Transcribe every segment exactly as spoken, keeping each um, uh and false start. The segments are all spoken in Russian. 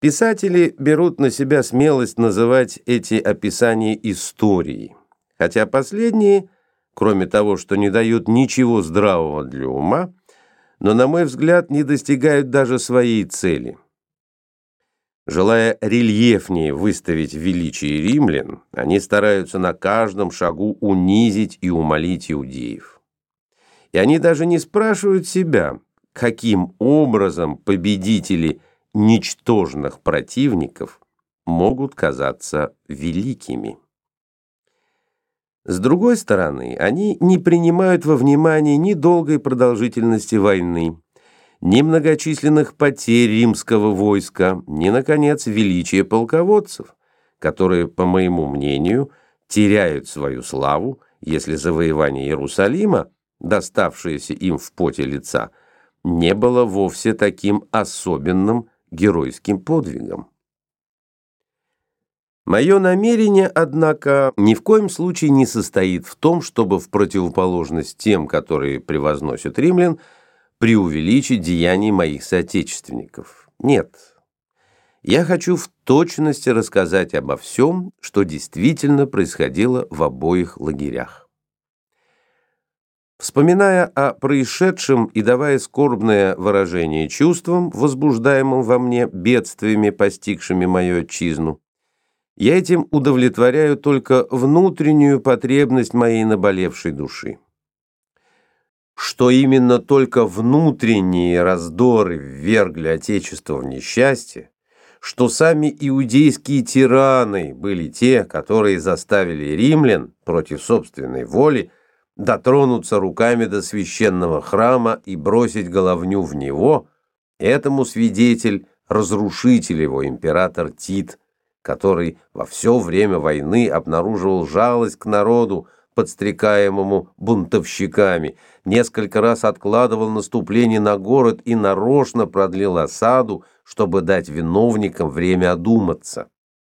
Писатели берут на себя смелость называть эти описания историей, хотя последние, кроме того, что не дают ничего здравого для ума, но, на мой взгляд, не достигают даже своей цели. Желая рельефнее выставить величие римлян, они стараются на каждом шагу унизить и умолить иудеев. И они даже не спрашивают себя, каким образом победители ничтожных противников могут казаться великими. С другой стороны, они не принимают во внимание ни долгой продолжительности войны, ни многочисленных потерь римского войска, ни, наконец, величия полководцев, которые, по моему мнению, теряют свою славу, если завоевание Иерусалима, доставшееся им в поте лица, не было вовсе таким особенным геройским подвигом. Мое намерение, однако, ни в коем случае не состоит в том, чтобы в противоположность тем, которые превозносят римлян, преувеличить деяния моих соотечественников. Нет. Я хочу в точности рассказать обо всем, что действительно происходило в обоих лагерях. Вспоминая о происшедшем и давая скорбное выражение чувствам, возбуждаемым во мне бедствиями, постигшими мою отчизну, я этим удовлетворяю только внутреннюю потребность моей наболевшей души. Что именно только внутренние раздоры ввергли Отечество в несчастье, что сами иудейские тираны были те, которые заставили римлян против собственной воли дотронуться руками до священного храма и бросить головню в него, этому свидетель разрушитель его император Тит, который во все время войны обнаруживал жалость к народу, подстрекаемому бунтовщиками, несколько раз откладывал наступление на город и нарочно продлил осаду, чтобы дать виновникам время одуматься.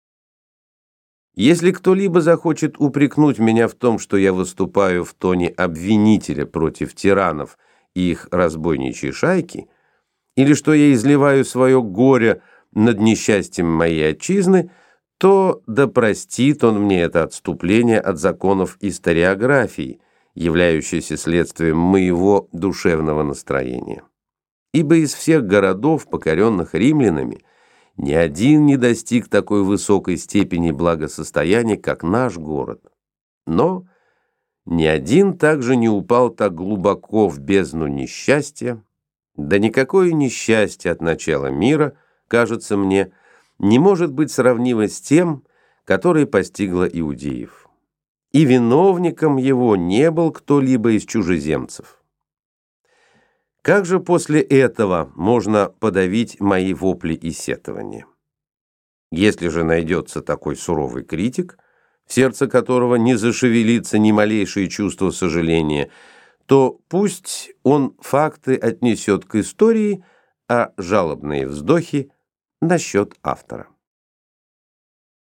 Если кто-либо захочет упрекнуть меня в том, что я выступаю в тоне обвинителя против тиранов и их разбойничьей шайки, или что я изливаю свое горе над несчастьем моей отчизны, то да простит он мне это отступление от законов историографии, являющееся следствием моего душевного настроения. Ибо из всех городов, покоренных римлянами, ни один не достиг такой высокой степени благосостояния, как наш город. Но ни один также не упал так глубоко в бездну несчастья, да никакое несчастье от начала мира, кажется мне, не может быть сравнимо с тем, которое постигло иудеев. И виновником его не был кто-либо из чужеземцев. Как же после этого можно подавить мои вопли и сетования? Если же найдется такой суровый критик, в сердце которого не зашевелится ни малейшее чувство сожаления, то пусть он факты отнесет к истории, а жалобные вздохи насчет автора.